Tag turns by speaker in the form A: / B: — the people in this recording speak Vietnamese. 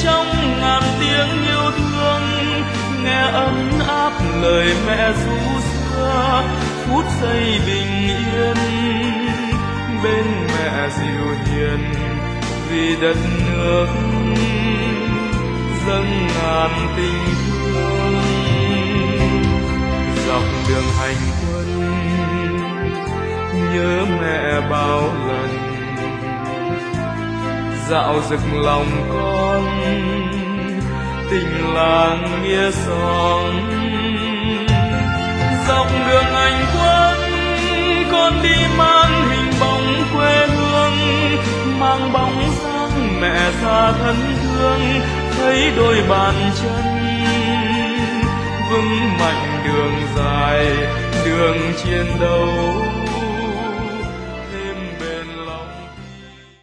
A: trong ngàn tiếng yêu thương, nghe ấm áp lời mẹ ru xưa, phút giây bình yên bên mẹ dịu hiền, vì đất nước dâng ngàn tình thương. Dọc đường hành quân nhớ mẹ bao lần, dạo rực lòng con tình làng nghĩa xóm. Dọc đường hành quân con đi mang hình bóng quê hương, mang bóng dáng mẹ già thân thương, thấy đôi bàn chân vững mạnh đường dài, đường chiến đấu.